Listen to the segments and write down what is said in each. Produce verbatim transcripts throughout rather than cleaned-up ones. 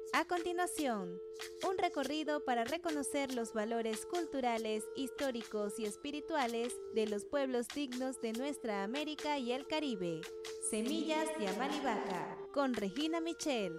A continuación, un recorrido para reconocer los valores culturales, históricos y espirituales de los pueblos dignos de nuestra América y el Caribe. Semillas de Amalivaca, con Regina Michel.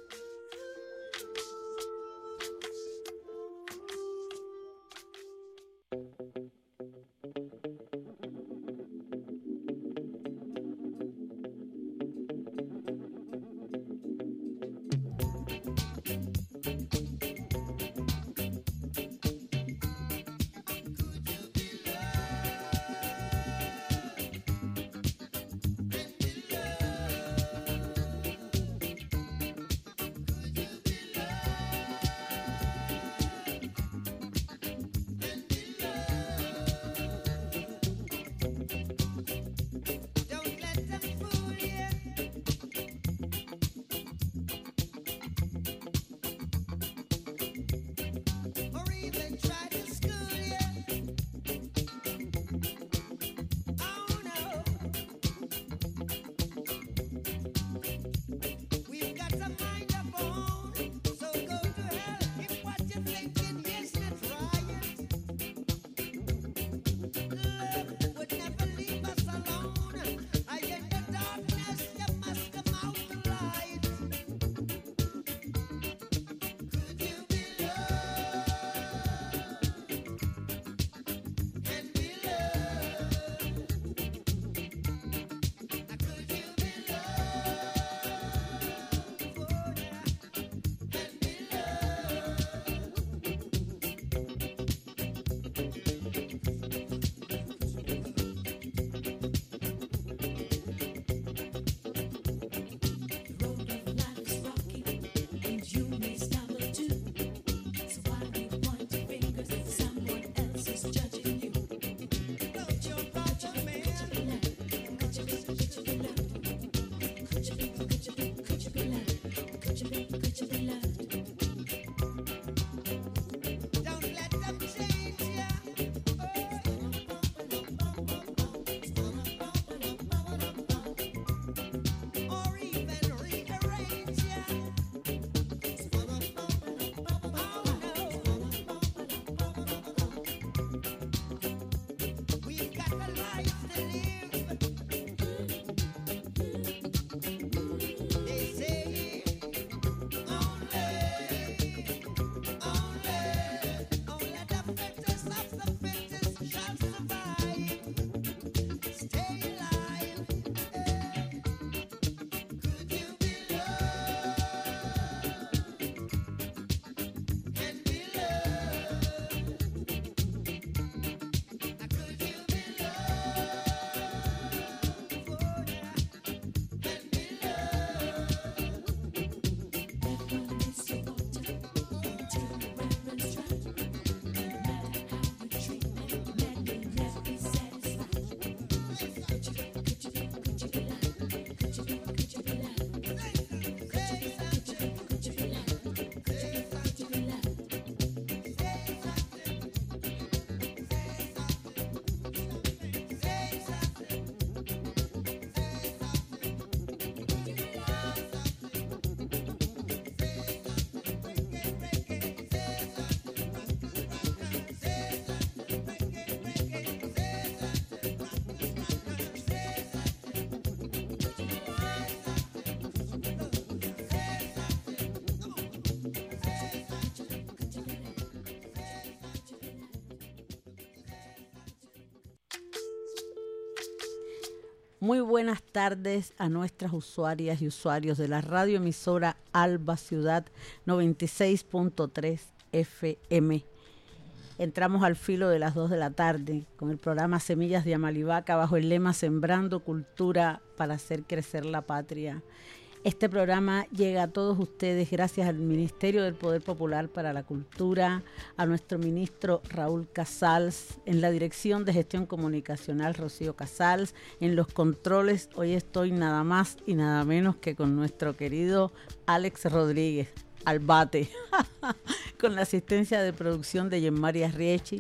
Muy buenas tardes a nuestras usuarias y usuarios de la radioemisora Alba Ciudad noventa y seis punto tres F M. Entramos al filo de las dos de la tarde con el programa Semillas de Amalivaca bajo el lema Sembrando Cultura para hacer crecer la patria. Este programa llega a todos ustedes gracias al Ministerio del Poder Popular para la Cultura, a nuestro ministro Raúl Casals, en la Dirección de Gestión Comunicacional Rocío Casals, en los controles hoy estoy nada más y nada menos que con nuestro querido Alex Rodríguez, al bate, con la asistencia de producción de Yenmari Arriechi,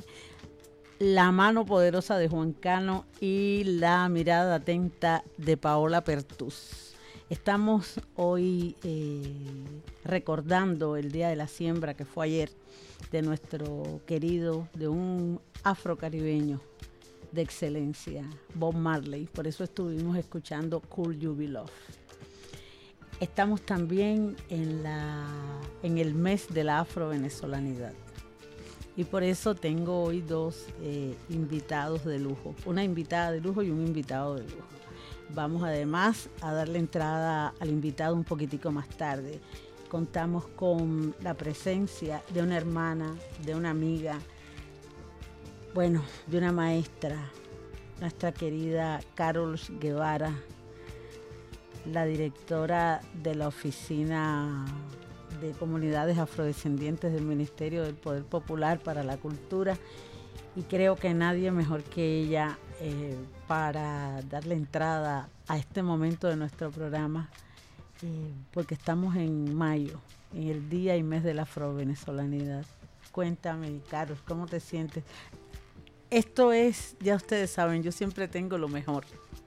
la mano poderosa de Juan Cano y la mirada atenta de Paola Pertús. Estamos hoy eh, recordando el Día de la Siembra, que fue ayer, de nuestro querido, de un afrocaribeño de excelencia, Bob Marley. Por eso estuvimos escuchando Could You Be Love. Estamos también en, la, en el mes de la afrovenezolanidad. Y por eso tengo hoy dos eh, invitados de lujo, una invitada de lujo y un invitado de lujo. Vamos además a darle entrada al invitado un poquitico más tarde. Contamos con la presencia de una hermana, de una amiga, bueno, de una maestra, nuestra querida Carol Guevara, la directora de la Oficina de Comunidades Afrodescendientes del Ministerio del Poder Popular para la Cultura, y creo que nadie mejor que ella eh, para darle entrada a este momento de nuestro programa, eh, porque estamos en mayo, en el día y mes de la afrovenezolanidad. Cuéntame, Carlos, ¿cómo te sientes? Esto es, ya ustedes saben, yo siempre tengo lo mejor.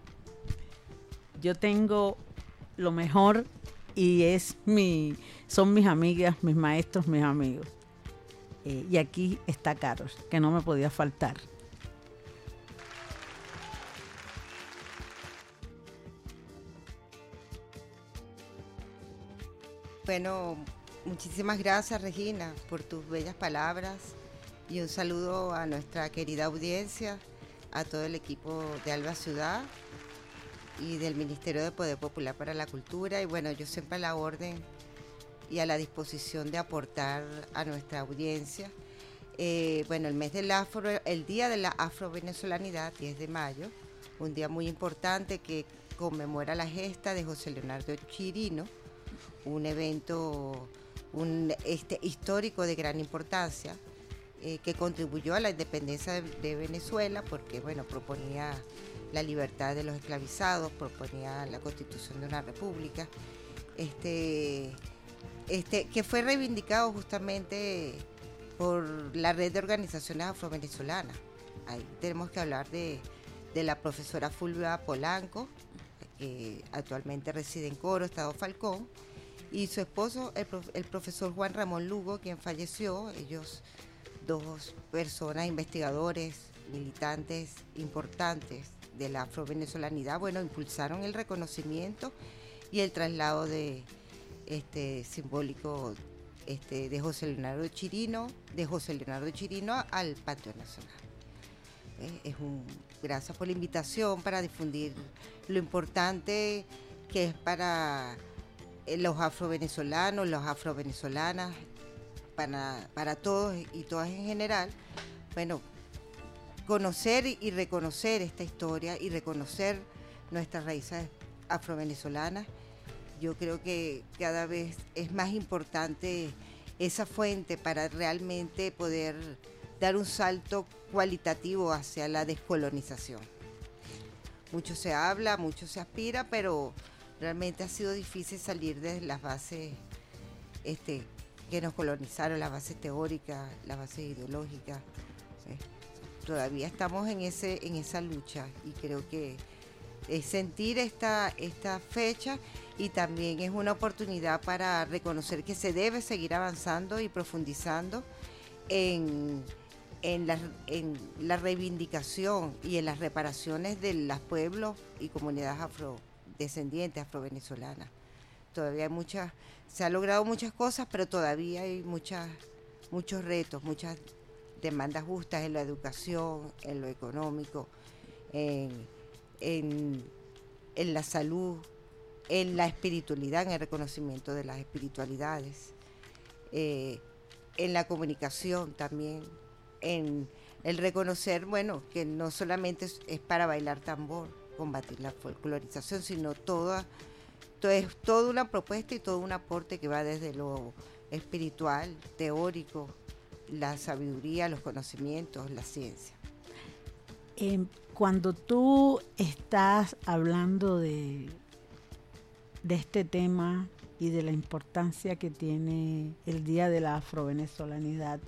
Yo tengo lo mejor y es mi, son mis amigas, mis maestros, mis amigos. Eh, y aquí está Carol, que no me podía faltar. Bueno, muchísimas gracias, Regina, por tus bellas palabras y un saludo a nuestra querida audiencia, a todo el equipo de Alba Ciudad y del Ministerio de Poder Popular para la Cultura. Y bueno, yo siempre a la orden y a la disposición de aportar a nuestra audiencia. Eh, bueno, el mes del afro, el día de la afrovenezolanidad, diez de mayo, un día muy importante que conmemora la gesta de José Leonardo Chirino, un evento un, este, histórico de gran importancia, eh, que contribuyó a la independencia de, de Venezuela, porque bueno, proponía la libertad de los esclavizados, proponía la constitución de una república, este, este, que fue reivindicado justamente por la red de organizaciones afrovenezolanas. Ahí tenemos que hablar de, de la profesora Fulvia Polanco, que actualmente reside en Coro, Estado Falcón, y su esposo, el, prof, el profesor Juan Ramón Lugo, quien falleció. Ellos, dos personas, investigadores, militantes importantes de la afrovenezolanidad, bueno, impulsaron el reconocimiento y el traslado de este simbólico este, de José Leonardo Chirino, de José Leonardo Chirino al Panteón Nacional. Eh, es un, gracias por la invitación para difundir lo importante que es para los afrovenezolanos, las afrovenezolanas, para, para todos y todas en general. Bueno, conocer y reconocer esta historia y reconocer nuestras raíces afrovenezolanas. Yo creo que cada vez es más importante esa fuente para realmente poder dar un salto cualitativo hacia la descolonización. Mucho se habla, mucho se aspira, pero realmente ha sido difícil salir de las bases este, que nos colonizaron, las bases teóricas, las bases ideológicas. ¿Sí? Todavía estamos en ese en esa lucha y creo que es sentir esta, esta fecha, y también es una oportunidad para reconocer que se debe seguir avanzando y profundizando en, en, la, en la reivindicación y en las reparaciones de los pueblos y comunidades afrodescendientes, afrovenezolanas. Todavía hay muchas, se han logrado muchas cosas, pero todavía hay muchas, muchos retos, muchas demandas justas en la educación, en lo económico, en, en, en la salud, en la espiritualidad, en el reconocimiento de las espiritualidades, eh, en la comunicación también, en el reconocer, bueno, que no solamente es, es para bailar tambor, combatir la folclorización, sino toda, todo, es toda una propuesta y todo un aporte que va desde lo espiritual, teórico, la sabiduría, los conocimientos, la ciencia. Eh, cuando tú estás hablando de, de este tema y de la importancia que tiene el Día de la Afrovenezolanidad,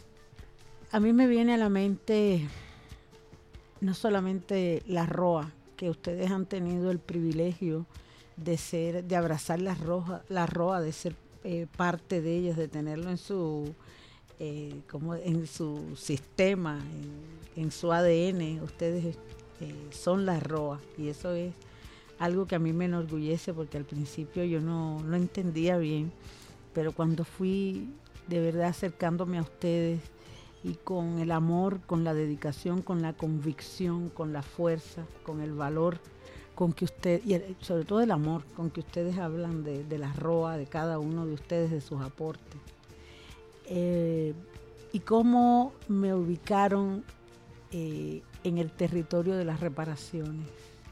a mí me viene a la mente no solamente la R O A, que ustedes han tenido el privilegio de ser, de abrazar la roja, la roa, de ser eh, parte de ellos, de tenerlo en su eh, como en su sistema, en, en su A D N. Ustedes eh, son la roa, y eso es algo que a mí me enorgullece, porque al principio yo no lo entendía bien, pero cuando fui de verdad acercándome a ustedes, y con el amor, con la dedicación, con la convicción, con la fuerza, con el valor con que usted, y el, sobre todo el amor con que ustedes hablan de, de la roa, de cada uno de ustedes, de sus aportes. Eh, y cómo me ubicaron eh, en el territorio de las reparaciones.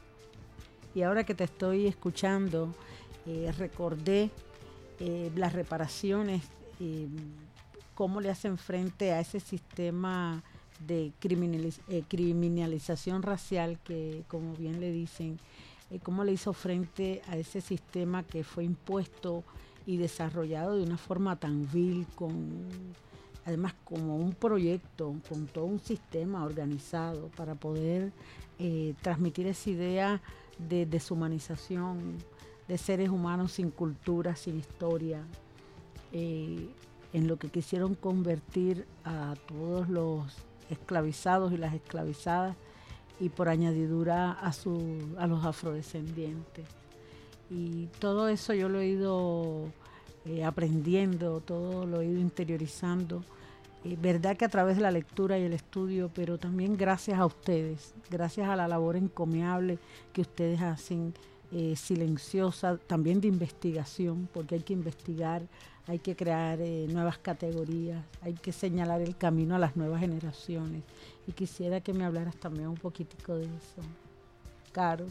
Y ahora que te estoy escuchando, eh, recordé eh, las reparaciones, eh, cómo le hacen frente a ese sistema de criminaliz eh, criminalización racial que, como bien le dicen, eh, cómo le hizo frente a ese sistema que fue impuesto y desarrollado de una forma tan vil, con además como un proyecto, con todo un sistema organizado para poder eh, transmitir esa idea de deshumanización, de seres humanos sin cultura, sin historia, eh, en lo que quisieron convertir a todos los esclavizados y las esclavizadas, y por añadidura a, su, a los afrodescendientes. Y todo eso yo lo he ido eh, aprendiendo, todo lo he ido interiorizando. Eh, verdad que a través de la lectura y el estudio, pero también gracias a ustedes, gracias a la labor encomiable que ustedes hacen, eh, silenciosa, también de investigación, porque hay que investigar, hay que crear eh, nuevas categorías, hay que señalar el camino a las nuevas generaciones. Y quisiera que me hablaras también un poquitico de eso, Carol.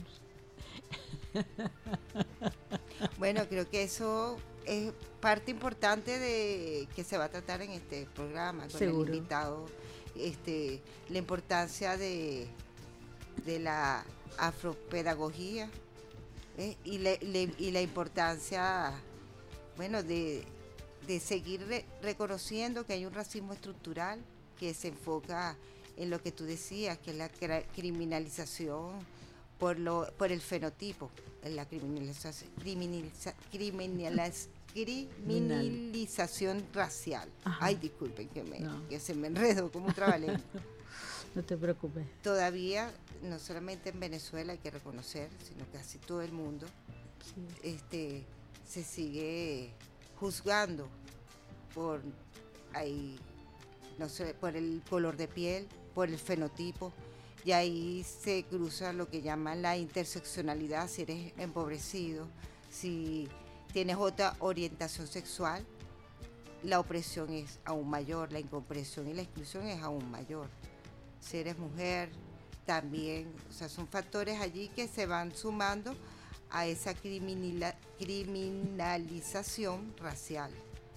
Bueno, creo que eso es parte importante de que se va a tratar en este programa con Seguro. el invitado, este, la importancia de, de la afropedagogía, ¿eh? y, le, le, y la importancia, bueno, de de seguir re reconociendo que hay un racismo estructural que se enfoca en lo que tú decías, que es la criminalización por, lo, por el fenotipo, en la criminalización, criminaliza, criminaliz, criminalización racial. Ajá. Ay, disculpen que, me, no. que se me enredó como un trabalengua. No te preocupes. Todavía, no solamente en Venezuela hay que reconocer, sino casi todo el mundo, sí. este, se sigue juzgando por ahí, no sé, por el color de piel, por el fenotipo, y ahí se cruza lo que llaman la interseccionalidad, si eres empobrecido, si tienes otra orientación sexual, la opresión es aún mayor, la incomprensión y la exclusión es aún mayor. Si eres mujer, también, o sea, son factores allí que se van sumando a esa criminal, criminalización racial.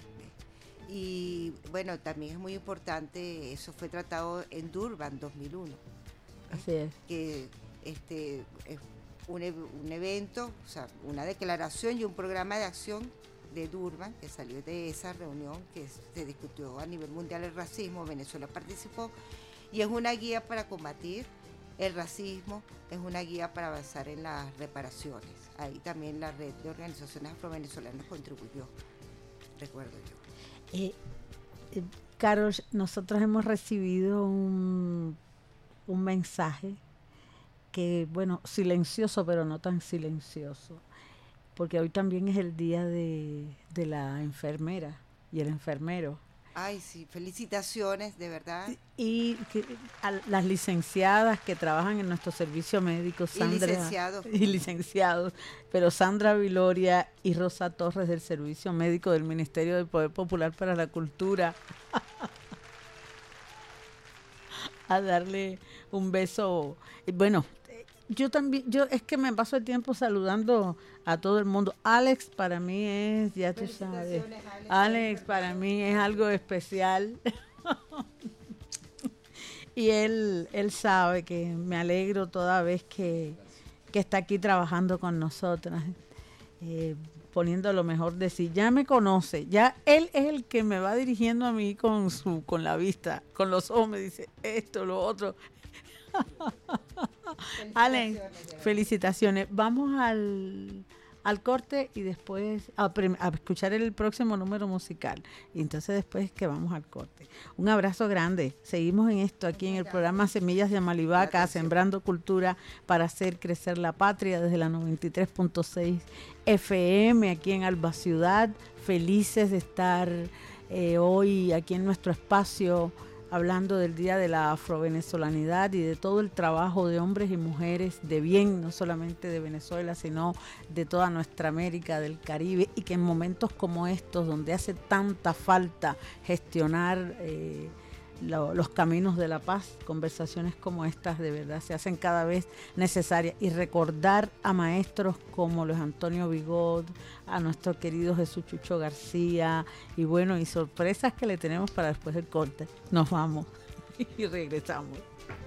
Y bueno, también es muy importante, eso fue tratado en Durban dos mil uno. Así es. Que este, es un, un evento, o sea, una declaración y un programa de acción de Durban que salió de esa reunión que se discutió a nivel mundial el racismo. Venezuela participó, y es una guía para combatir el racismo, es una guía para avanzar en las reparaciones. Ahí también la red de organizaciones afrovenezolanas contribuyó, recuerdo yo. Eh, eh, Carol, nosotros hemos recibido un, un mensaje que, bueno, silencioso, pero no tan silencioso, porque hoy también es el día de, de la enfermera y el enfermero. Ay, sí, felicitaciones, de verdad. Y que, a las licenciadas que trabajan en nuestro servicio médico, Sandra. Y licenciados. Y licenciados, pero Sandra Viloria y Rosa Torres del Servicio Médico del Ministerio del Poder Popular para la Cultura. A darle un beso. Bueno, yo también, yo es que me paso el tiempo saludando a todo el mundo. Alex para mí es, ya tú sabes, Alex, Alex para mí es algo especial. Y él, él sabe que me alegro toda vez que, que está aquí trabajando con nosotras, eh, poniendo lo mejor de sí. Ya me conoce, ya él es el que me va dirigiendo a mí con su, con la vista, con los ojos, me dice esto, lo otro. Allen, felicitaciones. Vamos al, al corte y después a, a escuchar el próximo número musical. Y entonces después que vamos al corte. Un abrazo grande. Seguimos en esto aquí en el programa Semillas de Amalivaca, sembrando cultura para hacer crecer la patria desde la noventa y tres punto seis F M aquí en Alba Ciudad. Felices de estar eh, hoy aquí en nuestro espacio hablando del Día de la Afrovenezolanidad y de todo el trabajo de hombres y mujeres de bien, no solamente de Venezuela, sino de toda nuestra América, del Caribe, y que en momentos como estos, donde hace tanta falta gestionar eh, lo, los caminos de la paz, conversaciones como estas de verdad se hacen cada vez necesarias, y recordar a maestros como Luis Antonio Bigot, a nuestro querido Jesús Chucho García, y bueno, y sorpresas que le tenemos para después del corte. Nos vamos y regresamos.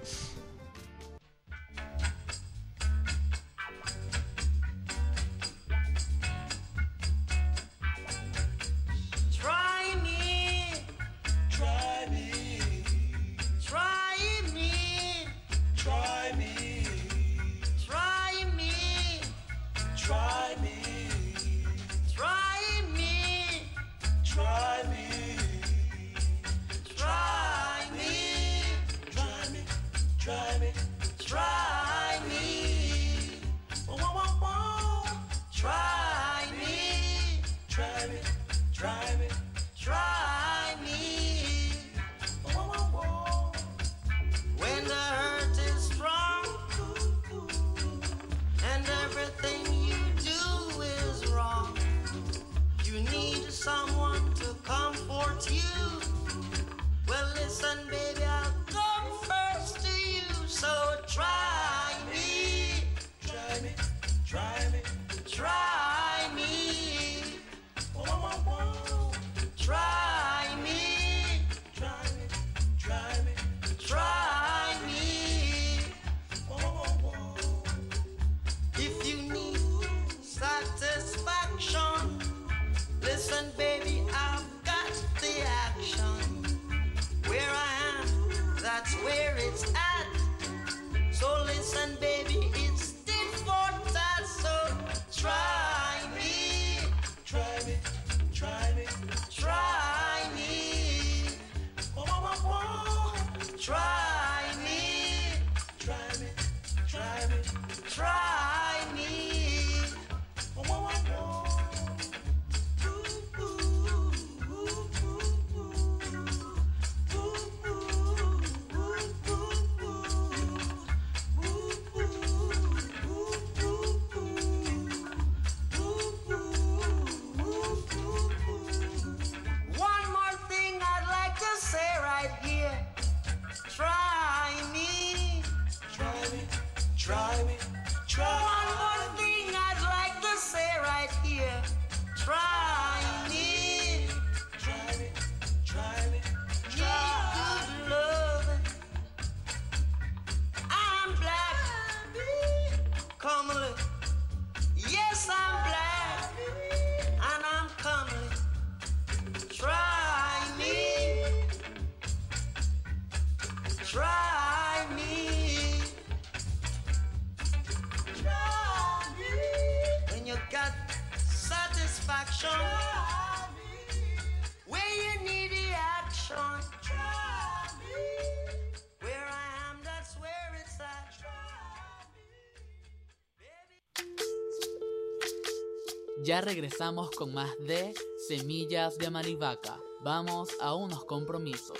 Ya regresamos con más de Semillas de Amalivaca. Vamos a unos compromisos.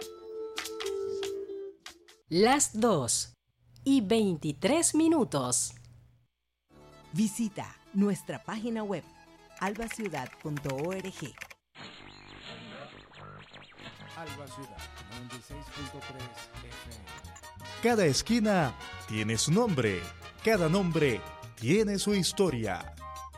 Las dos y veintitrés minutos. Visita nuestra página web alba ciudad punto org. Alba Ciudad noventa y seis punto tres F M. Cada esquina tiene su nombre, cada nombre tiene su historia.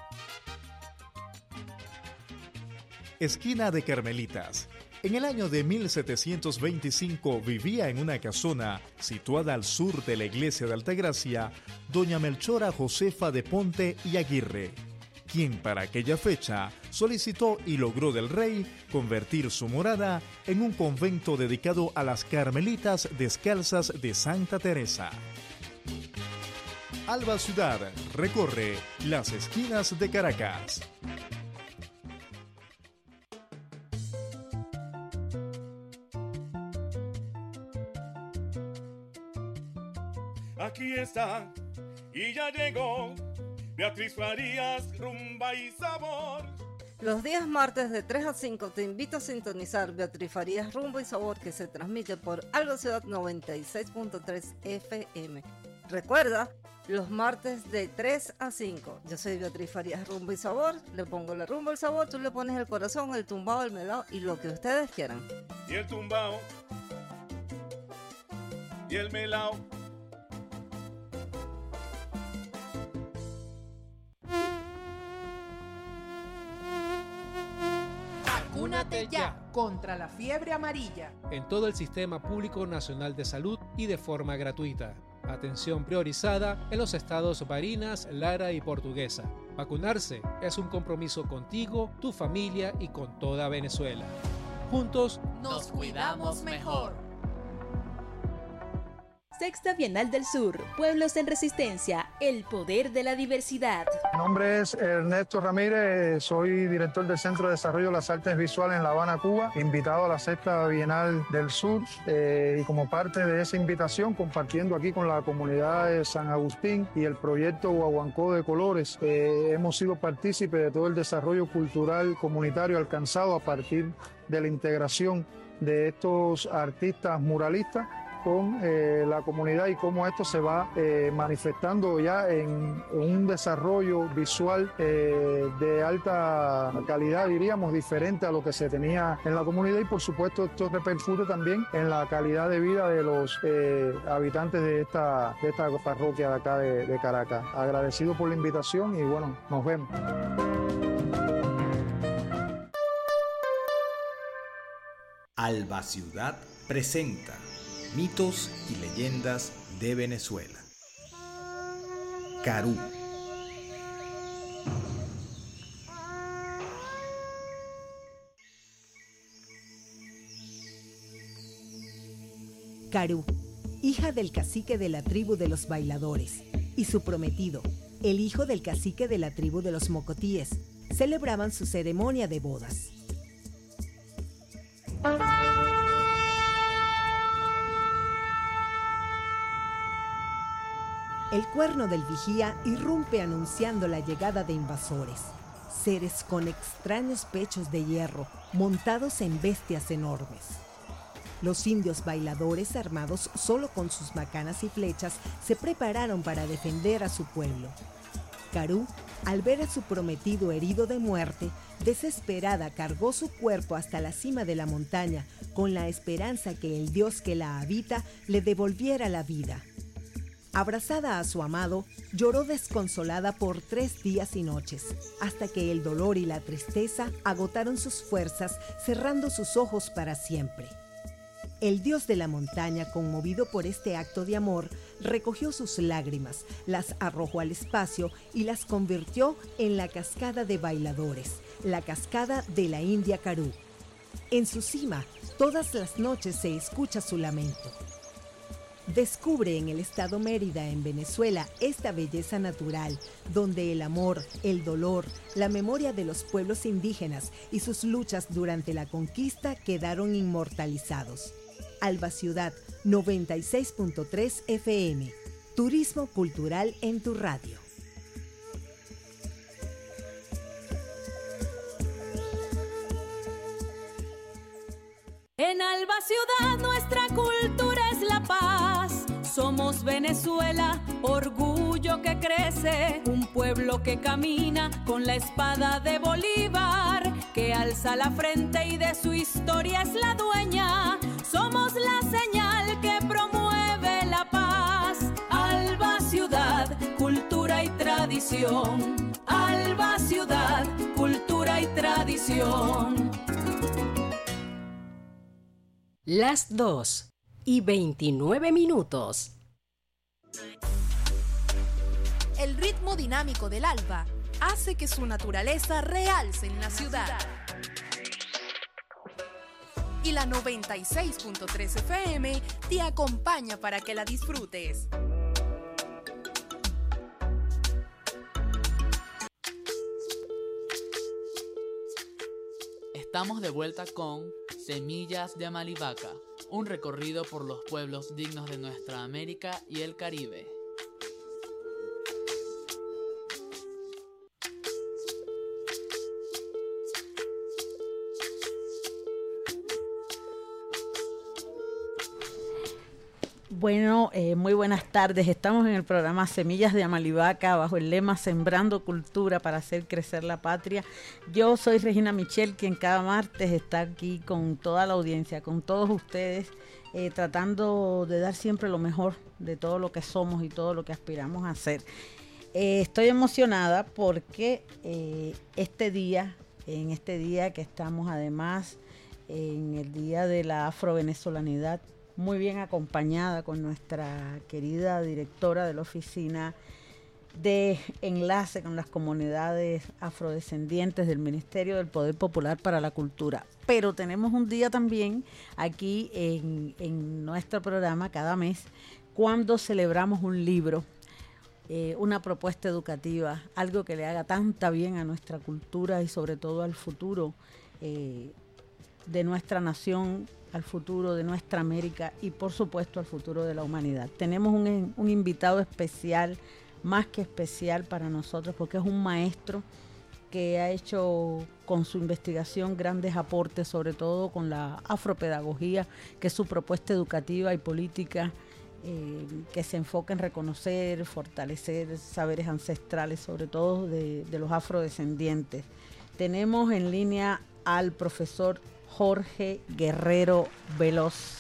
Esquina de Carmelitas. En el año de mil setecientos veinticinco vivía en una casona situada al sur de la iglesia de Altagracia doña Melchora Josefa de Ponte y Aguirre, quien para aquella fecha solicitó y logró del rey convertir su morada en un convento dedicado a las Carmelitas Descalzas de Santa Teresa. Alba Ciudad recorre las esquinas de Caracas. Aquí está, y ya llegó, Beatriz Farías, rumba y sabor. Los días martes de tres a cinco te invito a sintonizar Beatriz Farías, rumba y sabor, que se transmite por Alba Ciudad noventa y seis punto tres F M. Recuerda, los martes de tres a cinco. Yo soy Beatriz Farías, rumba y sabor. Le pongo la rumba al sabor, tú le pones el corazón, el tumbao, el melao y lo que ustedes quieran. Y el tumbao, y el melao. Vacúnate ya contra la fiebre amarilla en todo el Sistema Público Nacional de Salud y de forma gratuita. Atención priorizada en los estados Barinas, Lara y Portuguesa. Vacunarse es un compromiso contigo, tu familia y con toda Venezuela. Juntos nos cuidamos mejor. Sexta Bienal del Sur, Pueblos en Resistencia, el poder de la diversidad. Mi nombre es Ernesto Ramírez, soy director del Centro de Desarrollo de las Artes Visuales en La Habana, Cuba, invitado a la Sexta Bienal del Sur eh, y como parte de esa invitación, compartiendo aquí con la comunidad de San Agustín y el proyecto Guaguancó de Colores, eh, hemos sido partícipes de todo el desarrollo cultural comunitario alcanzado a partir de la integración de estos artistas muralistas con eh, la comunidad y cómo esto se va eh, manifestando ya en, en un desarrollo visual eh, de alta calidad, diríamos, diferente a lo que se tenía en la comunidad, y por supuesto esto repercute también en la calidad de vida de los eh, habitantes de esta, de esta parroquia de acá de, de Caracas. Agradecido por la invitación y bueno, nos vemos. Alba Ciudad presenta Mitos y leyendas de Venezuela. Carú. Carú, hija del cacique de la tribu de los bailadores, y su prometido, el hijo del cacique de la tribu de los mocotíes, celebraban su ceremonia de bodas. El cuerno del vigía irrumpe anunciando la llegada de invasores, seres con extraños pechos de hierro montados en bestias enormes. Los indios bailadores, armados solo con sus macanas y flechas, se prepararon para defender a su pueblo. Carú, al ver a su prometido herido de muerte, desesperada cargó su cuerpo hasta la cima de la montaña con la esperanza que el dios que la habita le devolviera la vida. Abrazada a su amado, lloró desconsolada por tres días y noches, hasta que el dolor y la tristeza agotaron sus fuerzas, cerrando sus ojos para siempre. El dios de la montaña, conmovido por este acto de amor, recogió sus lágrimas, las arrojó al espacio y las convirtió en la cascada de bailadores, la cascada de la India Carú. En su cima, todas las noches se escucha su lamento. Descubre en el estado Mérida, en Venezuela, esta belleza natural, donde el amor, el dolor, la memoria de los pueblos indígenas y sus luchas durante la conquista quedaron inmortalizados. Alba Ciudad noventa y seis punto tres F M. Turismo cultural en tu radio. En Alba Ciudad nuestra cultura es la paz. Somos Venezuela, orgullo que crece, un pueblo que camina con la espada de Bolívar, que alza la frente y de su historia es la dueña. Somos la señal que promueve la paz. Alba Ciudad, cultura y tradición. Alba Ciudad, cultura y tradición. Las dos y veintinueve minutos. El ritmo dinámico del alba hace que su naturaleza realce en la ciudad. Y la noventa y seis punto tres F M te acompaña para que la disfrutes. Estamos de vuelta con Semillas de Amalivaca, un recorrido por los pueblos dignos de nuestra América y el Caribe. Bueno, eh, muy buenas tardes. Estamos en el programa Semillas de Amalivaca bajo el lema Sembrando Cultura para hacer crecer la patria. Yo soy Regina Michel, quien cada martes está aquí con toda la audiencia, con todos ustedes, eh, tratando de dar siempre lo mejor de todo lo que somos y todo lo que aspiramos a hacer. Eh, estoy emocionada porque eh, este día, en este día que estamos además en el Día de la Afrovenezolanidad, muy bien acompañada con nuestra querida directora de la Oficina de Enlace con las Comunidades Afrodescendientes del Ministerio del Poder Popular para la Cultura. Pero tenemos un día también aquí en, en nuestro programa cada mes cuando celebramos un libro, eh, una propuesta educativa, algo que le haga tanta bien a nuestra cultura y sobre todo al futuro eh, de nuestra nación, al futuro de nuestra América y por supuesto al futuro de la humanidad. Tenemos un, un invitado especial, más que especial para nosotros, porque es un maestro que ha hecho con su investigación grandes aportes, sobre todo con la afropedagogía, que es su propuesta educativa y política, eh, que se enfoca en reconocer, fortalecer saberes ancestrales, sobre todo de, de los afrodescendientes. Tenemos en línea al profesor Jorge Guerrero Veloz,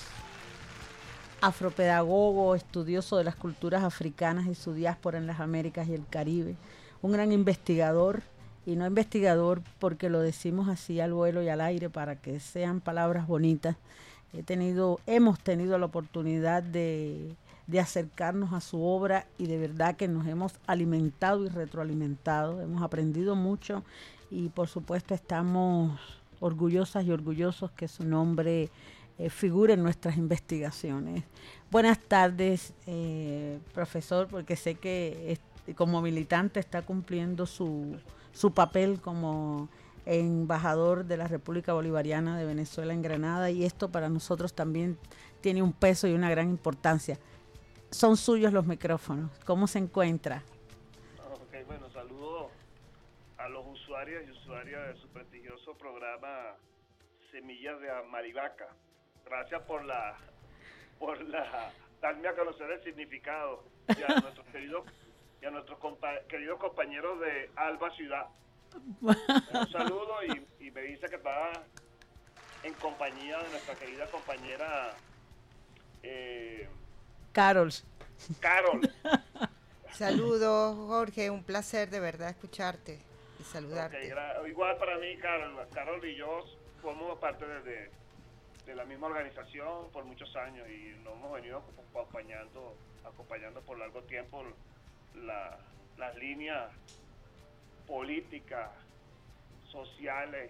afropedagogo, estudioso de las culturas africanas y su diáspora en las Américas y el Caribe, un gran investigador, y no investigador porque lo decimos así al vuelo y al aire para que sean palabras bonitas. He tenido, hemos tenido la oportunidad de, de acercarnos a su obra y de verdad que nos hemos alimentado y retroalimentado, hemos aprendido mucho y por supuesto estamos orgullosas y orgullosos que su nombre eh, figure en nuestras investigaciones. Buenas tardes, eh, profesor, porque sé que es, como militante está cumpliendo su, su papel como embajador de la República Bolivariana de Venezuela en Granada y esto para nosotros también tiene un peso y una gran importancia. Son suyos los micrófonos. ¿Cómo se encuentra? Okay, bueno, saludo a los usuarios y usuarias de su prestigioso programa Semillas de Amalivaca. Gracias por la por la darme a conocer el significado y a nuestros queridos y a nuestros compa queridos compañeros de Alba Ciudad. Un saludo y, y me dice que está en compañía de nuestra querida compañera eh, Carol. Carol. Saludos, Jorge, un placer de verdad escucharte y saludarte. Okay, igual para mí, Carol, Carol y yo somos parte de, de, de la misma organización por muchos años y nos hemos venido acompañando, acompañando por largo tiempo la, las líneas políticas, sociales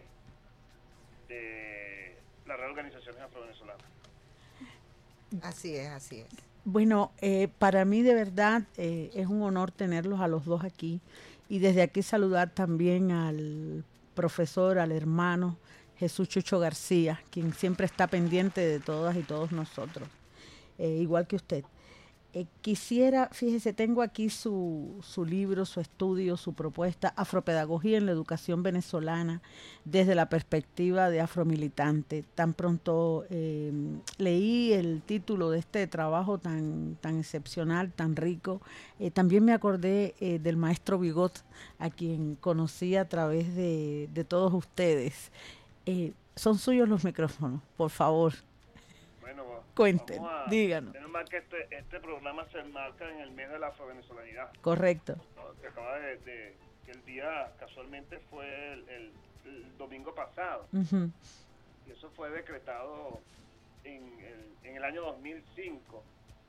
de las reorganizaciones afrovenezolanas. Así es, así es. Bueno, eh, para mí de verdad eh, es un honor tenerlos a los dos aquí y desde aquí saludar también al profesor, al hermano Jesús Chucho García, quien siempre está pendiente de todas y todos nosotros, eh, igual que usted. Eh, quisiera, fíjese, tengo aquí su, su libro, su estudio, su propuesta, Afropedagogía en la Educación Venezolana, desde la perspectiva de afromilitante. Tan pronto eh, leí el título de este trabajo tan, tan excepcional, tan rico, eh, también me acordé eh, del maestro Bigot, a quien conocí a través de, de todos ustedes. Eh, son suyos los micrófonos, por favor. Cuenten, díganos. Menos mal que este, este programa se enmarca en el mes de la afrovenezolanidad. Correcto. ¿No? Que acaba de, de, que el día casualmente fue el, el, el domingo pasado. Uh-huh. Y eso fue decretado en el, en el año dos mil cinco.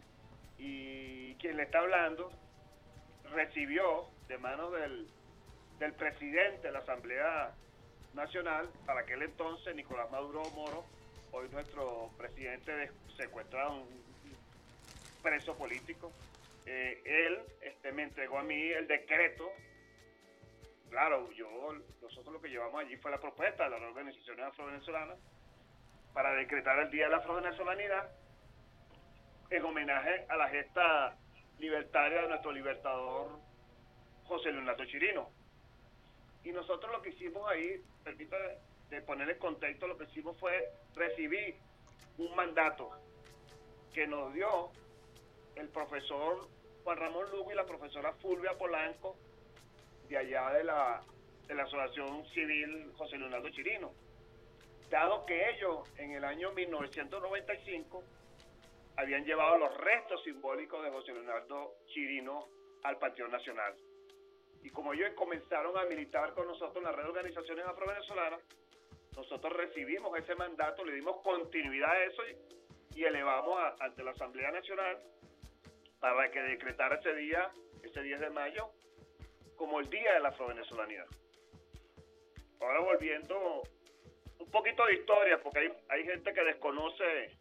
Y quien le está hablando recibió de manos del, del presidente de la Asamblea Nacional, para aquel entonces Nicolás Maduro Moro, hoy nuestro presidente secuestrado, un preso político. Eh, él este, me entregó a mí el decreto. Claro, yo, nosotros lo que llevamos allí fue la propuesta de las organizaciones afro-venezolanas para decretar el Día de la Afro-Venezolanidad en homenaje a la gesta libertaria de nuestro libertador José Leonardo Chirino. Y nosotros lo que hicimos ahí, permítame de poner en contexto, lo que hicimos fue recibir un mandato que nos dio el profesor Juan Ramón Lugo y la profesora Fulvia Polanco, de allá de la, de la Asociación Civil José Leonardo Chirino, dado que ellos en el año mil novecientos noventa y cinco habían llevado los restos simbólicos de José Leonardo Chirino al Panteón Nacional. Y como ellos comenzaron a militar con nosotros en la red de organizaciones afro-venezolanas, nosotros recibimos ese mandato, le dimos continuidad a eso y, y elevamos a, ante la Asamblea Nacional para que decretara ese día, ese diez de mayo, como el Día de la Afro-Venezolanidad. Ahora volviendo un poquito de historia, porque hay, hay gente que desconoce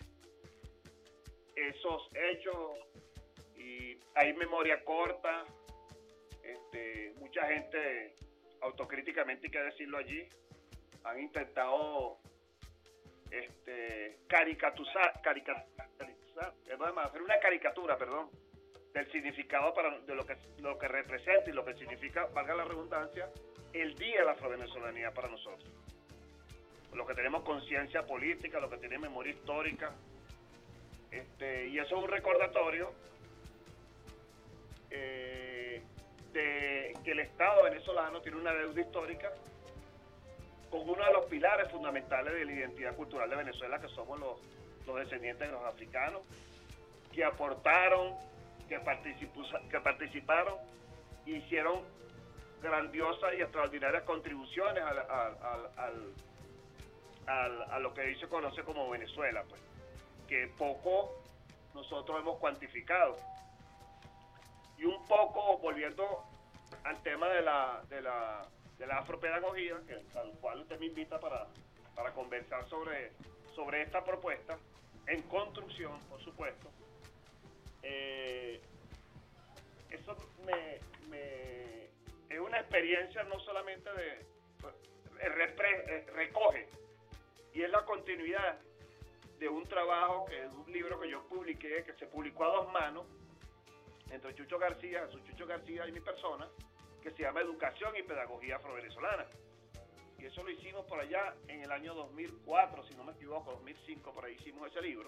esos hechos y hay memoria corta. Este, mucha gente, autocríticamente hay que decirlo allí, han intentado este, caricaturizar, caricaturizar, hacer una caricatura, perdón, del significado para, de lo que, lo que representa y lo que significa, valga la redundancia, el Día de la Afro-Venezolanidad para nosotros. Los que tenemos conciencia política, los que tienen memoria histórica, este, y eso es un recordatorio eh, de que el Estado venezolano tiene una deuda histórica con uno de los pilares fundamentales de la identidad cultural de Venezuela, que somos los, los descendientes de los africanos, que aportaron, que, participó, que participaron, hicieron grandiosas y extraordinarias contribuciones al, al, al, al, al, a lo que hoy se conoce como Venezuela, pues, que poco nosotros hemos cuantificado. Y un poco volviendo al tema de la, de la, de la afropedagogía, que, al cual usted me invita para, para conversar sobre, sobre esta propuesta, en construcción, por supuesto. Eh, eso me, me, es una experiencia no solamente de, de repre, recoge, y es la continuidad de un trabajo, que es un libro que yo publiqué, que se publicó a dos manos, entre Chucho García, Jesús Chucho García y mi persona, que se llama Educación y Pedagogía Afrovenezolana. Y eso lo hicimos por allá en el año dos mil cuatro, si no me equivoco, dos mil cinco, por ahí hicimos ese libro.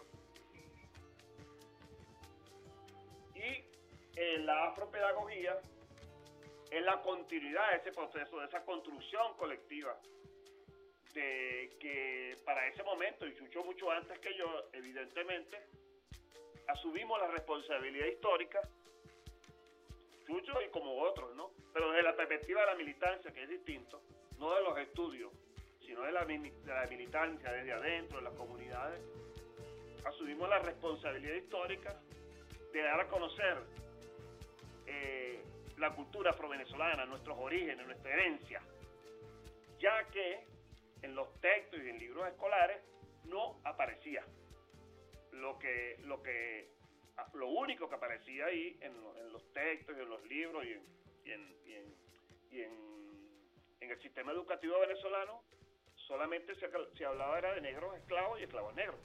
Y eh, la afropedagogía es la continuidad de ese proceso, de esa construcción colectiva, de que para ese momento, y Chucho mucho antes que yo, evidentemente, asumimos la responsabilidad histórica, Chucho y como otros, ¿no? Pero desde la perspectiva de la militancia, que es distinto, no de los estudios, sino de la, de la militancia desde adentro, de las comunidades, asumimos la responsabilidad histórica de dar a conocer eh, la cultura afrovenezolana, nuestros orígenes, nuestra herencia, ya que en los textos y en libros escolares no aparecía. Lo que, lo que, lo único que aparecía ahí en, lo, en los textos y en los libros y en, y en, y en, y en, en el sistema educativo venezolano, solamente se, se hablaba era de negros esclavos y esclavos negros.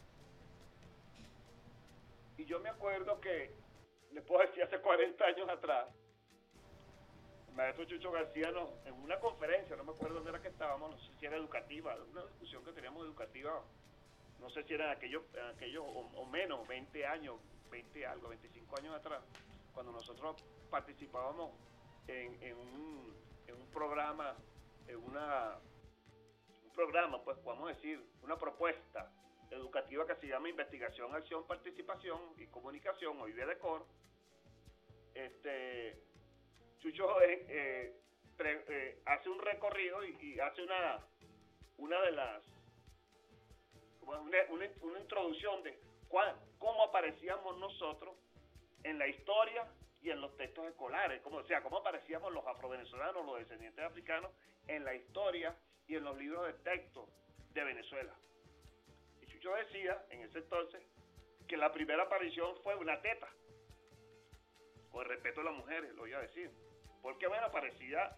Y yo me acuerdo que, les puedo decir, hace cuarenta años atrás, el maestro Chucho García, nos, en una conferencia, no me acuerdo dónde era que estábamos, no sé si era educativa, una discusión que teníamos educativa, no sé si era aquello, aquello o, o menos, veinte años, veinte algo, veinticinco años atrás, cuando nosotros participábamos en, en, un, en un programa, en una, un programa, pues podemos decir, una propuesta educativa que se llama Investigación, Acción, Participación y Comunicación, o IBEDECOR. Este, Chucho eh, eh, pre, eh, hace un recorrido y, y hace una, una de las Una, una, una introducción de cuál, cómo aparecíamos nosotros en la historia y en los textos escolares, como, o sea, cómo aparecíamos los afrovenezolanos, los descendientes africanos, en la historia y en los libros de texto de Venezuela. Y Chucho decía, en ese entonces, que la primera aparición fue una teta, con el respeto a las mujeres, lo iba a decir, porque bueno, parecía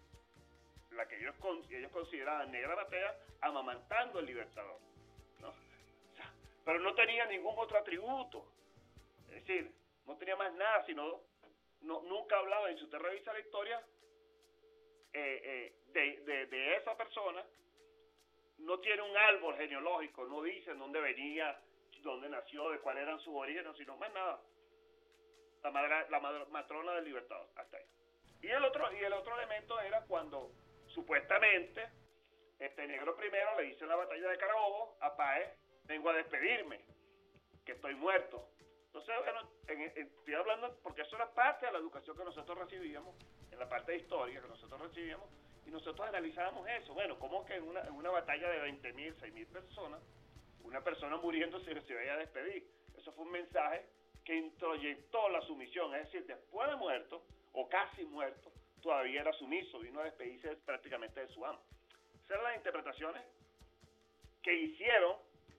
la que ellos, ellos consideraban negra batea, amamantando el Libertador, ¿no? O sea, pero no tenía ningún otro atributo, es decir, no tenía más nada, sino no, nunca hablaba, en si usted revisa la historia eh, eh, de, de, de esa persona, no tiene un árbol genealógico, no dice dónde venía, dónde nació, de cuáles eran sus orígenes, sino más nada. La, madre, la madre, matrona del Libertador, hasta ahí. Y el otro, y el otro elemento era cuando supuestamente este Negro primero le dice en la batalla de Carabobo a Páez, vengo a despedirme, que estoy muerto. Entonces, bueno, en, en, estoy hablando porque eso era parte de la educación que nosotros recibíamos, en la parte de historia que nosotros recibíamos, y nosotros analizábamos eso. Bueno, ¿cómo que en una, en una batalla de veinte mil, seis mil personas, una persona muriendo se, se vaya a despedir? Eso fue un mensaje que introyectó la sumisión, es decir, después de muerto, o casi muerto, todavía era sumiso, vino a despedirse prácticamente de su amo. Esas eran las interpretaciones que hicieron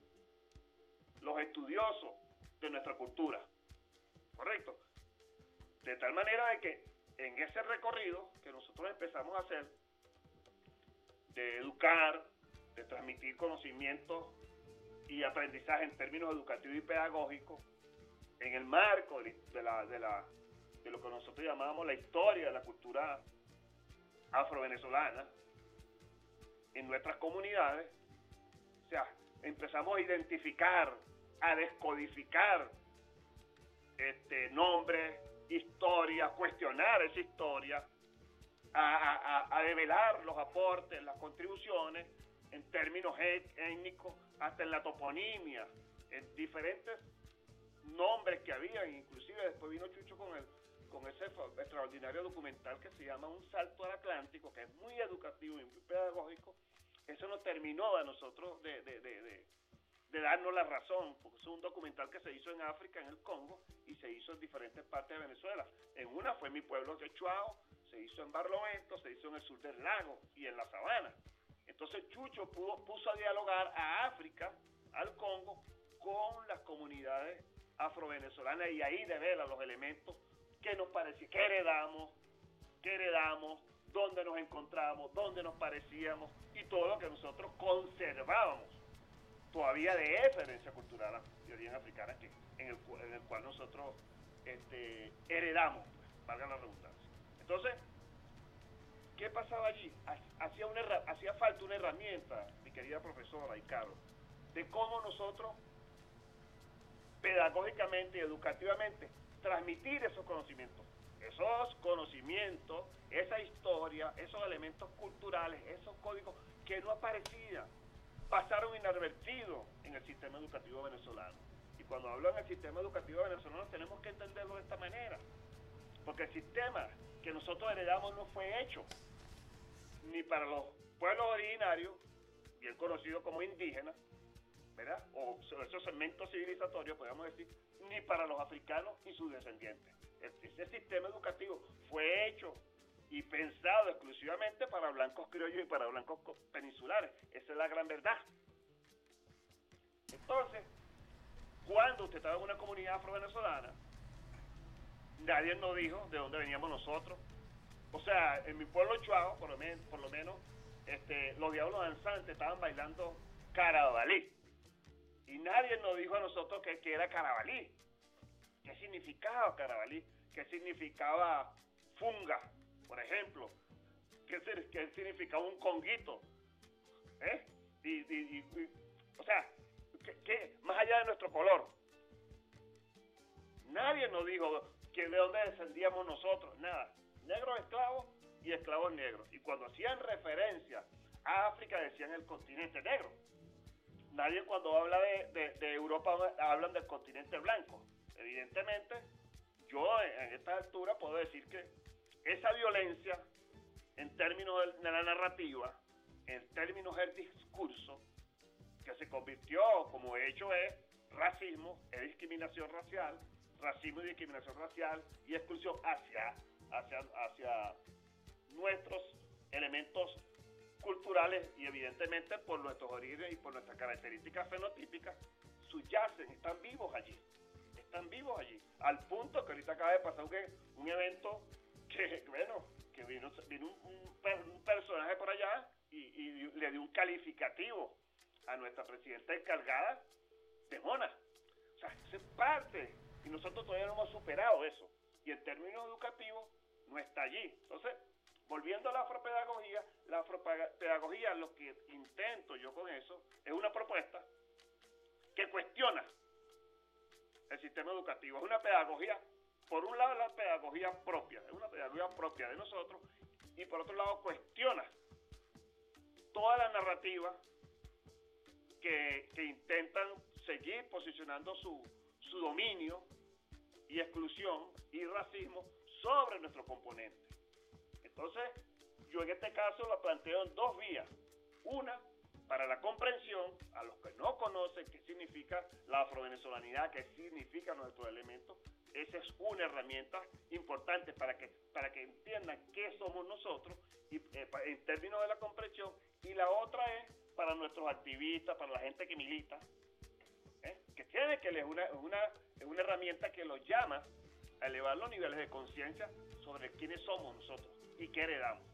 los estudiosos de nuestra cultura, ¿correcto? De tal manera de que en ese recorrido que nosotros empezamos a hacer, de educar, de transmitir conocimiento y aprendizaje en términos educativos y pedagógicos, en el marco de, la, de, la, de lo que nosotros llamábamos la historia de la cultura afrovenezolana en nuestras comunidades, o sea, empezamos a identificar, a descodificar este, nombres, historia, cuestionar esa historia, a, a, a develar los aportes, las contribuciones en términos étnicos, hasta en la toponimia, en diferentes nombres que había, inclusive después vino Chucho con el con ese extraordinario documental que se llama Un Salto al Atlántico, que es muy educativo y muy pedagógico. Eso nos terminó a nosotros de, de, de, de, de darnos la razón, porque es un documental que se hizo en África, en el Congo, y se hizo en diferentes partes de Venezuela. En una fue mi pueblo de Chuao, se hizo en Barlovento, se hizo en el sur del lago y en la sabana. Entonces Chucho pudo, puso a dialogar a África, al Congo, con las comunidades afrovenezolanas, y ahí devela los elementos que nos parecía, que heredamos, que heredamos, dónde nos encontramos, dónde nos parecíamos, y todo lo que nosotros conservábamos todavía de esa herencia cultural de origen africana que, en, el, en el cual nosotros este, heredamos, pues, valga la redundancia. Entonces, ¿qué pasaba allí? Hacía, una, hacía falta una herramienta, mi querida profesora y Carlos, de cómo nosotros pedagógicamente y educativamente transmitir esos conocimientos, esos conocimientos, esa historia, esos elementos culturales, esos códigos que no aparecían, pasaron inadvertidos en el sistema educativo venezolano. Y cuando hablo en el sistema educativo venezolano tenemos que entenderlo de esta manera, porque el sistema que nosotros heredamos no fue hecho ni para los pueblos originarios, bien conocidos como indígenas, ¿verdad? O esos segmentos civilizatorios, podríamos decir, ni para los africanos y sus descendientes. Ese sistema educativo fue hecho y pensado exclusivamente para blancos criollos y para blancos peninsulares. Esa es la gran verdad. Entonces, cuando usted estaba en una comunidad afro-venezolana, nadie nos dijo de dónde veníamos nosotros. O sea, en mi pueblo Chuao, por lo menos, por lo menos este, los diablos danzantes estaban bailando carabalí. Y nadie nos dijo a nosotros que, que era carabalí. ¿Qué significaba carabalí? ¿Qué significaba funga, por ejemplo? ¿Qué, qué significaba un conguito? ¿Eh? Y, y, y, o sea, ¿qué, qué? Más allá de nuestro color. Nadie nos dijo que de dónde descendíamos nosotros, nada. Negros esclavos y esclavos negros. Y cuando hacían referencia a África decían el continente negro. Nadie cuando habla de, de, de Europa hablan del continente blanco. Evidentemente, yo en esta altura puedo decir que esa violencia, en términos de, de la narrativa, en términos del discurso, que se convirtió, como hecho es, racismo, es discriminación racial, racismo y discriminación racial y exclusión hacia, hacia, hacia nuestros elementos culturales y evidentemente por nuestros orígenes y por nuestras características fenotípicas, subyacen, están vivos allí, están vivos allí, al punto que ahorita acaba de pasar un, un evento que, bueno, que vino, vino un, un, un personaje por allá y, y le dio un calificativo a nuestra presidenta encargada de mona. O sea, eso es parte, y nosotros todavía no hemos superado eso, y en términos educativos no está allí. Entonces, volviendo a la afropedagogía, la afropedagogía, lo que intento yo con eso, es una propuesta que cuestiona el sistema educativo. Es una pedagogía, por un lado la pedagogía propia, es una pedagogía propia de nosotros, y por otro lado cuestiona toda la narrativa que, que intentan seguir posicionando su, su dominio y exclusión y racismo sobre nuestro componente. Entonces, yo en este caso lo planteo en dos vías. Una, para la comprensión, a los que no conocen qué significa la afrovenezolanidad, qué significa nuestros elementos. Esa es una herramienta importante para que, para que entiendan qué somos nosotros y, eh, en términos de la comprensión. Y la otra es para nuestros activistas, para la gente que milita, ¿eh? que tiene que es una, una, una herramienta que los llama a elevar los niveles de conciencia sobre quiénes somos nosotros y qué heredamos.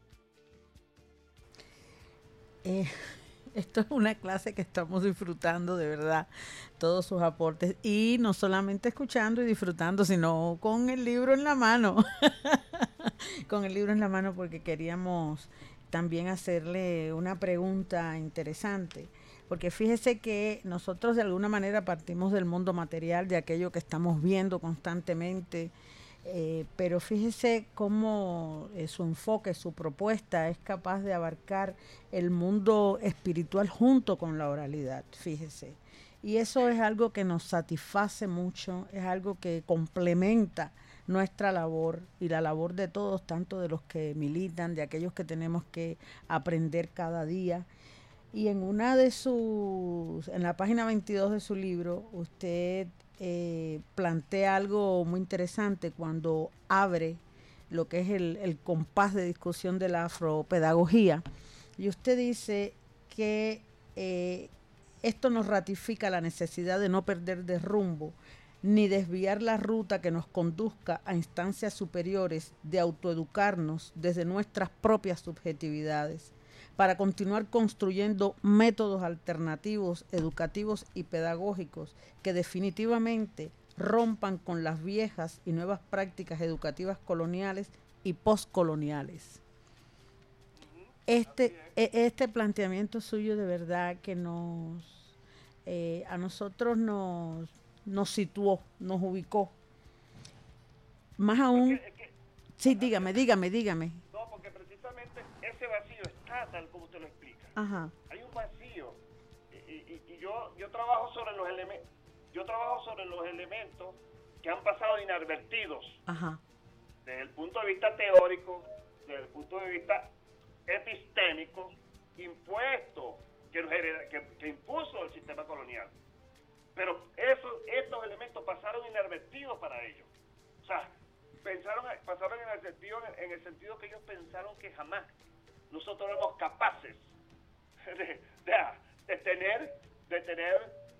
Eh, esto es una clase que estamos disfrutando de verdad, todos sus aportes, y no solamente escuchando y disfrutando, sino con el libro en la mano, con el libro en la mano, porque queríamos también hacerle una pregunta interesante, porque fíjese que nosotros de alguna manera partimos del mundo material, de aquello que estamos viendo constantemente. Eh, pero fíjese cómo eh, su enfoque, su propuesta es capaz de abarcar el mundo espiritual junto con la oralidad, fíjese. Y eso es algo que nos satisface mucho, es algo que complementa nuestra labor y la labor de todos, tanto de los que militan, de aquellos que tenemos que aprender cada día. Y en una de sus, en la página veintidós de su libro, usted Eh, plantea algo muy interesante cuando abre lo que es el, el compás de discusión de la afropedagogía, y usted dice que eh, esto nos ratifica la necesidad de no perder de rumbo ni desviar la ruta que nos conduzca a instancias superiores de autoeducarnos desde nuestras propias subjetividades, para continuar construyendo métodos alternativos, educativos y pedagógicos que definitivamente rompan con las viejas y nuevas prácticas educativas coloniales y postcoloniales. Este, este planteamiento suyo de verdad que nos, eh, a nosotros nos, nos situó, nos ubicó. Más aún, Es que, es que, sí, dígame, dígame, dígame. No, porque precisamente ese vacío está tal como usted lo explica. Ajá. Hay un vacío y, y, y yo yo trabajo sobre los elementos, yo trabajo sobre los elementos que han pasado inadvertidos. Ajá. Desde el punto de vista teórico, desde el punto de vista epistémico, impuesto que, nos hereda, que, que impuso el sistema colonial. Pero esos, estos elementos pasaron inadvertidos para ellos. O sea, pensaron, pasaron inadvertidos en, en el sentido que ellos pensaron que jamás nosotros éramos capaces de, de, de tener de tener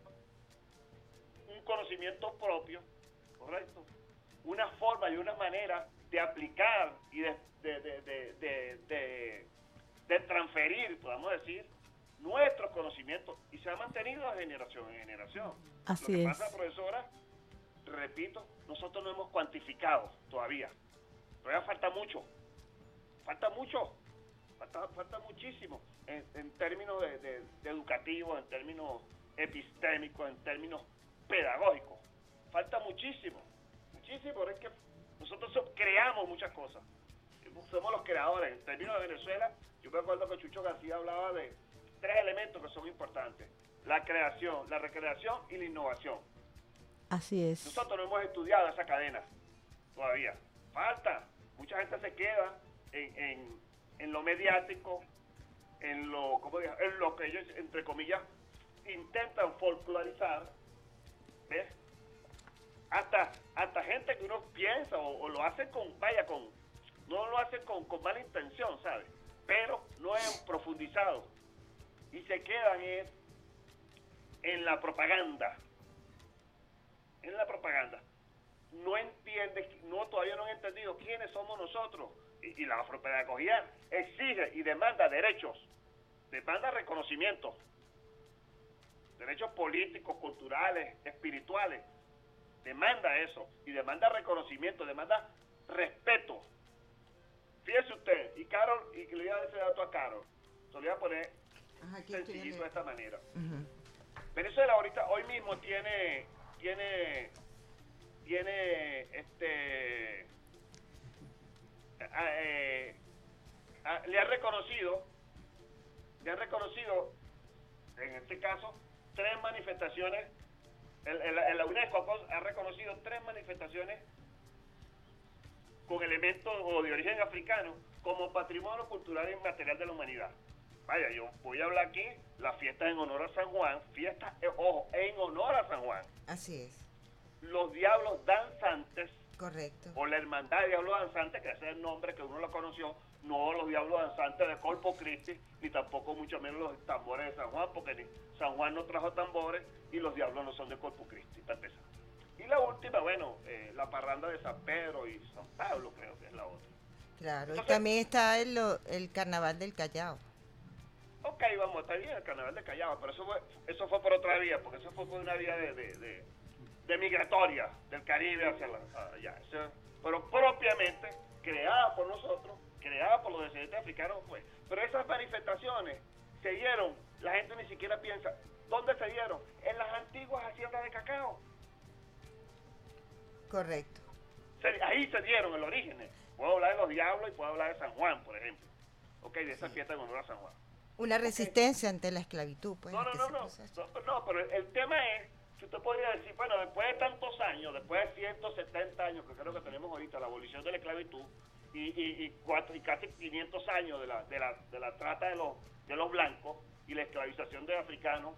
un conocimiento propio, correcto, una forma y una manera de aplicar y de de, de, de, de, de, de transferir, podamos decir, nuestros conocimientos, y se ha mantenido de generación en generación. Así Lo que es. pasa, profesora, repito, nosotros no hemos cuantificado todavía. Todavía falta mucho. Falta mucho. Falta, falta muchísimo en, en términos de, de, de educativos, en términos epistémicos, en términos pedagógicos. Falta muchísimo. Muchísimo, porque es que nosotros so, creamos muchas cosas. Somos los creadores. En términos de Venezuela, yo me acuerdo que Chucho García hablaba de tres elementos que son importantes: la creación, la recreación y la innovación. Así es. Nosotros no hemos estudiado esa cadena todavía. Falta. Mucha gente se queda en, en, en lo mediático, en lo, ¿cómo digo? En lo que ellos, entre comillas, intentan folclorizar, ¿ves? Hasta hasta gente que uno piensa o, o lo hace con, vaya, con, no lo hace con, con mala intención, ¿sabes? Pero no es profundizado y se quedan en, en la propaganda, en la propaganda. No entiende, no todavía no han entendido quiénes somos nosotros y, y la afropedagogía exige y demanda derechos, demanda reconocimiento, derechos políticos, culturales, espirituales, demanda eso y demanda reconocimiento, demanda respeto. Fíjese usted, y Carol, y le voy a dar ese dato a Carol, se lo voy a poner Ajá, sencillito de esta manera. Uh-huh. Venezuela ahorita, hoy mismo tiene, tiene, tiene, este, a, eh, a, le ha reconocido, le ha reconocido, en este caso, tres manifestaciones, el, el, el, la UNESCO ha reconocido tres manifestaciones con elementos o de origen africano como patrimonio cultural e inmaterial de la humanidad. Vaya, yo voy a hablar aquí, las fiestas en honor a San Juan, fiestas, eh, ojo, en honor a San Juan. Así es. Los diablos danzantes. Correcto. O la hermandad de diablos danzantes, que ese es el nombre que uno lo conoció, no los diablos danzantes de Corpus Christi, ni tampoco mucho menos los tambores de San Juan, porque ni San Juan no trajo tambores y los diablos no son de Corpus Christi, para empezar. Y la última, bueno, eh, la parranda de San Pedro y San Pablo, creo que es la otra. Claro, entonces, y también está el, el carnaval del Callao. Ok, vamos, está bien el carnaval del Callao, pero eso fue, eso fue por otra vía, porque eso fue por una vía de, de, de, de migratoria del Caribe hacia la, allá. Eso, pero propiamente creada por nosotros, creada por los descendientes africanos, pues. Pero esas manifestaciones se dieron, la gente ni siquiera piensa, ¿dónde se dieron? En las antiguas haciendas de cacao. Correcto. Se, ahí se dieron el origen. Puedo hablar de los diablos y puedo hablar de San Juan, por ejemplo. Ok, de esa fiesta en honor a San Juan. Una resistencia okay. ante la esclavitud, pues. No, no, no, no, no, no, pero el, el tema es que usted podría decir, bueno, después de tantos años, después de ciento setenta años, que creo que tenemos ahorita, la abolición de la esclavitud, y, y, y, cuatro, y casi quinientos años de la, de la, de la trata de los, de los blancos y la esclavización de africanos,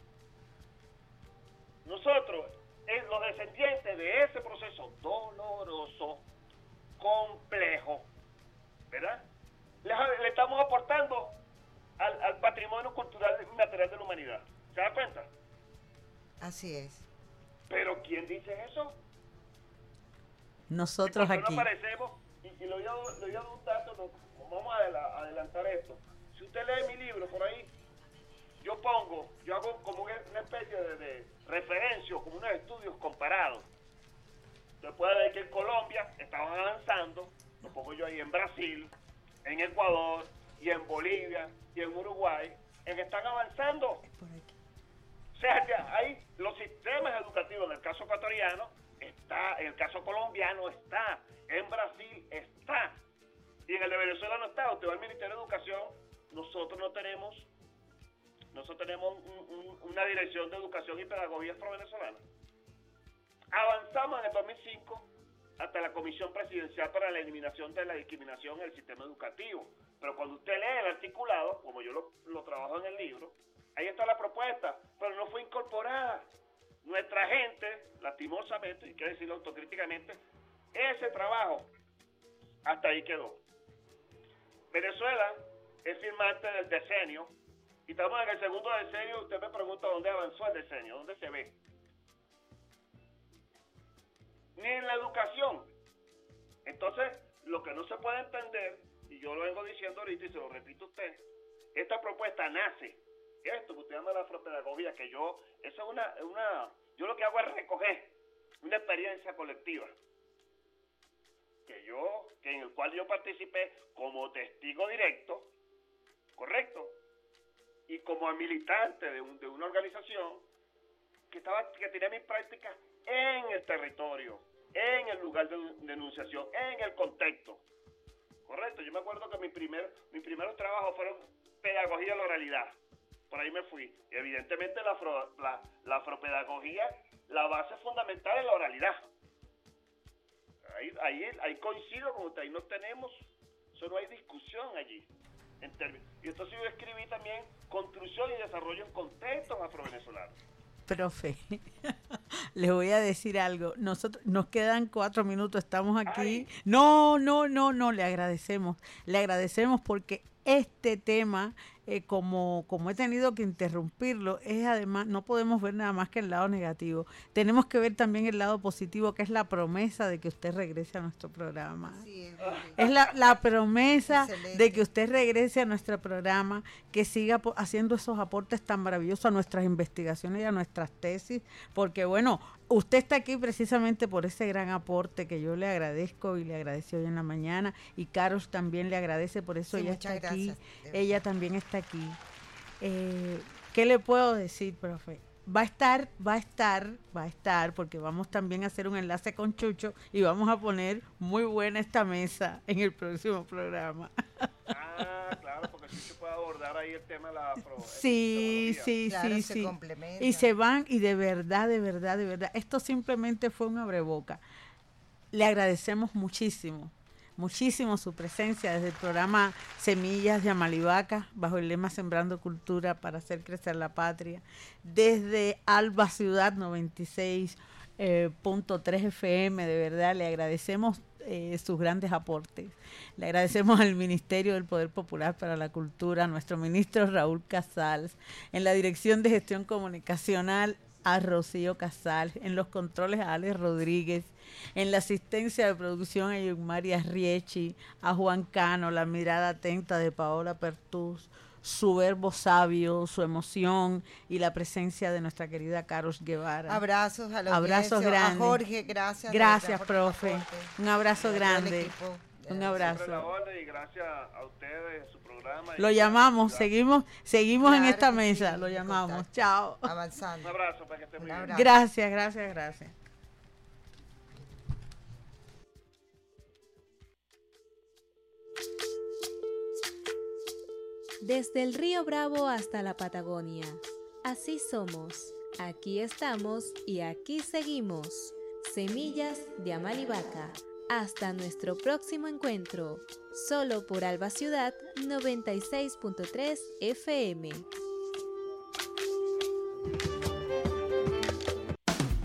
nosotros, los descendientes de ese proceso doloroso, complejo, ¿verdad? Le, le estamos aportando al, al patrimonio cultural y material de la humanidad. ¿Se da cuenta? Así es. ¿Pero quién dice eso? Nosotros aquí. No aparecemos, y, y le voy a dar un dato, no, vamos a adelantar esto. Si usted lee mi libro por ahí, yo pongo, yo hago como una especie de, de referencia, como unos estudios comparados. Usted puede ver que en Colombia estaban avanzando, lo pongo yo ahí en Brasil, en Ecuador, y en Bolivia, y en Uruguay, en que están avanzando. O sea, ahí los sistemas educativos, en el caso ecuatoriano, está, en el caso colombiano está, en Brasil está, y en el de Venezuela no está. Usted va al Ministerio de Educación, nosotros no tenemos, nosotros tenemos un, un, una dirección de educación y pedagogía afro-venezolana. Avanzamos en el dos mil cinco hasta la Comisión Presidencial para la Eliminación de la Discriminación en el Sistema Educativo. Pero cuando usted lee el articulado, como yo lo, lo trabajo en el libro, ahí está la propuesta, pero no fue incorporada. Nuestra gente, lastimosamente, y quiero decirlo autocríticamente, ese trabajo hasta ahí quedó. Venezuela es firmante del decenio, y estamos en el segundo decenio. Usted me pregunta dónde avanzó el decenio, dónde se ve. Ni en la educación. Entonces, lo que no se puede entender, y yo lo vengo diciendo ahorita y se lo repito a usted, esta propuesta nace, esto que usted llama la afropedagogía, que yo, eso es una, una, yo lo que hago es recoger una experiencia colectiva, que yo, que en el cual yo participé como testigo directo, correcto, y como militante de, un, de una organización que estaba, que tenía mis prácticas en el territorio, en el lugar de denunciación, en el contexto. Correcto, yo me acuerdo que mi primer, mis primeros trabajos fueron pedagogía de la oralidad. Por ahí me fui. Y evidentemente la, afro, la, la afropedagogía, la base fundamental es la oralidad. Ahí, ahí, ahí coincido con usted, ahí no tenemos, eso no hay discusión allí. En términos. Y entonces yo escribí también construcción y desarrollo en contextos afrovenezolanos. Profe, les voy a decir algo. Nosotros nos quedan cuatro minutos, estamos aquí. No, no, no, no, le agradecemos. Le agradecemos porque este tema, eh, como, como he tenido que interrumpirlo, es además, no podemos ver nada más que el lado negativo. Tenemos que ver también el lado positivo, que es la promesa de que usted regrese a nuestro programa. Sí, es, es la, la promesa excelente. de que usted regrese a nuestro programa, que siga haciendo esos aportes tan maravillosos a nuestras investigaciones y a nuestras tesis, porque bueno, usted está aquí precisamente por ese gran aporte que yo le agradezco y le agradecí hoy en la mañana, y Carol también le agradece, por eso Sí, ella está muchas aquí, gracias, ella también está aquí. Eh, ¿Qué le puedo decir, profe? Va a estar, va a estar, va a estar, porque vamos también a hacer un enlace con Chucho y vamos a poner muy buena esta mesa en el próximo programa. Ah, claro, porque Chucho puede abordar ahí el tema de la afro. Sí, sí, Claro, sí, se sí. complementa. Y se van, y de verdad, de verdad, de verdad. Esto simplemente fue un abreboca. Le agradecemos muchísimo, muchísimo su presencia desde el programa Semillas de Amalivaca, bajo el lema Sembrando Cultura para hacer crecer la patria, desde Alba Ciudad noventa y seis punto tres F M, de verdad, le agradecemos eh, sus grandes aportes. Le agradecemos al Ministerio del Poder Popular para la Cultura, a nuestro ministro Raúl Casals, en la Dirección de Gestión Comunicacional a Rocío Casals, en los controles a Alex Rodríguez, en la asistencia de producción a María Riechi, a Juan Cano, la mirada atenta de Paola Pertús, su verbo sabio, su emoción y la presencia de nuestra querida Carlos Guevara. Abrazos a los Abrazos grandes. A Jorge, gracias. Gracias, por profe. Un abrazo grande. Un abrazo. La orden y gracias a ustedes, su programa. Lo llamamos, seguimos, seguimos en Claro esta que mesa, sí, lo en llamamos. contacto. Chao. Avanzando. Un abrazo para que estén muy bien. Gracias, gracias, gracias. Desde el Río Bravo hasta la Patagonia, así somos, aquí estamos y aquí seguimos. Semillas de Amalivaca. Hasta nuestro próximo encuentro, solo por Alba Ciudad noventa y seis punto tres F M.